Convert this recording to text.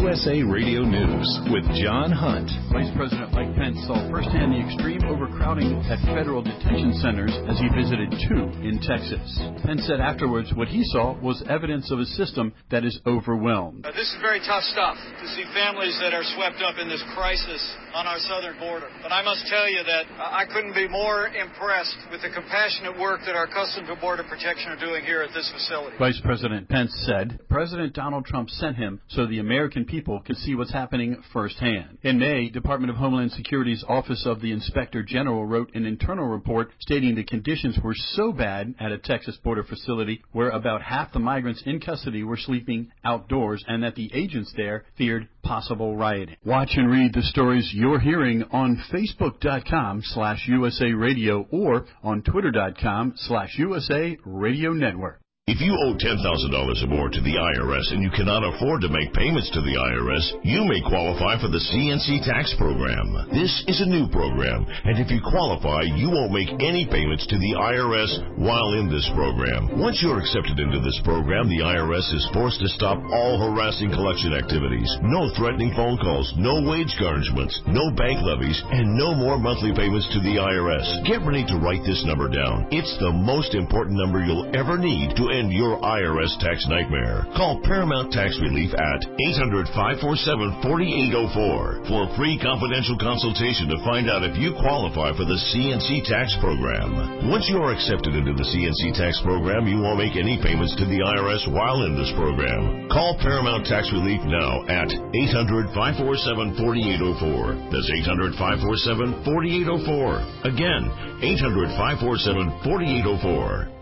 USA Radio News with John Hunt. Vice President Mike Pence saw firsthand the extreme overcrowding at federal detention centers as he visited 2 in Texas. Pence said afterwards what he saw was evidence of a system that is overwhelmed. This is very tough stuff to see families that are swept up in this crisis on our southern border. But I must tell you that I couldn't be more impressed with the compassionate work that our Customs and Border Protection are doing here at this facility. Vice President Pence said President Donald Trump sent him so the American people can see what's happening firsthand. In May, Department of Homeland Security's Office of the Inspector General wrote an internal report stating the conditions were so bad at a Texas border facility where about half the migrants in custody were sleeping outdoors and that the agents there feared possible rioting. Watch and read the stories you're hearing on Facebook.com/USA Radio or on Twitter.com/USA Radio Network. If you owe $10,000 or more to the IRS and you cannot afford to make payments to the IRS, you may qualify for the CNC tax program. This is a new program, and if you qualify, you won't make any payments to the IRS while in this program. Once you're accepted into this program, the IRS is forced to stop all harassing collection activities. No threatening phone calls, no wage garnishments, no bank levies, and no more monthly payments to the IRS. Get ready to write this number down. It's the most important number you'll ever need to end your IRS tax nightmare. Call Paramount Tax Relief at 800-547-4804 for a free confidential consultation to find out if you qualify for the CNC tax program. Once you are accepted into the CNC tax program, you won't make any payments to the IRS while in this program. Call Paramount Tax Relief now at 800-547-4804. That's 800-547-4804. Again, 800-547-4804.